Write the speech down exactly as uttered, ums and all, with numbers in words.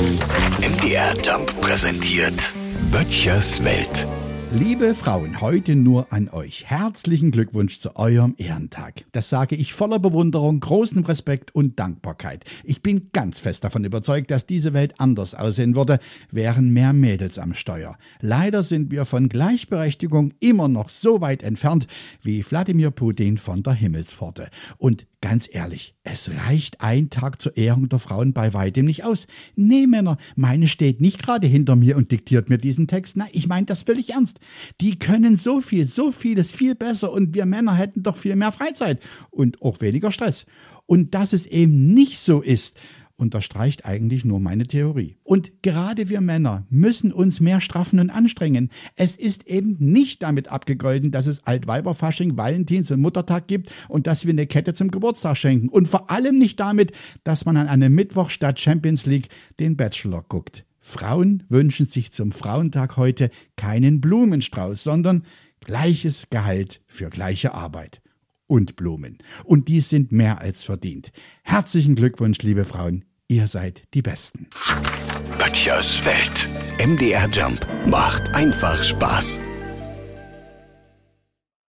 M D R Jump präsentiert Böttchers Welt. Liebe Frauen, heute nur an euch. Herzlichen Glückwunsch zu eurem Ehrentag. Das sage ich voller Bewunderung, großem Respekt und Dankbarkeit. Ich bin ganz fest davon überzeugt, dass diese Welt anders aussehen würde, wären mehr Mädels am Steuer. Leider sind wir von Gleichberechtigung immer noch so weit entfernt wie Wladimir Putin von der Himmelspforte. Und ganz ehrlich, es reicht ein Tag zur Ehrung der Frauen bei weitem nicht aus. Nee, Männer, meine steht nicht gerade hinter mir und diktiert mir diesen Text. Na, ich meine das völlig ernst. Die können so viel, so vieles viel besser und wir Männer hätten doch viel mehr Freizeit und auch weniger Stress. Und dass es eben nicht so ist, unterstreicht eigentlich nur meine Theorie. Und gerade wir Männer müssen uns mehr straffen und anstrengen. Es ist eben nicht damit abgegolten, dass es Altweiberfasching, Valentins- und Muttertag gibt und dass wir eine Kette zum Geburtstag schenken. Und vor allem nicht damit, dass man an einem Mittwoch statt Champions League den Bachelor guckt. Frauen wünschen sich zum Frauentag heute keinen Blumenstrauß, sondern gleiches Gehalt für gleiche Arbeit. Und Blumen. Und die sind mehr als verdient. Herzlichen Glückwunsch, liebe Frauen. Ihr seid die Besten. Böttchers Welt. M D R Jump macht einfach Spaß.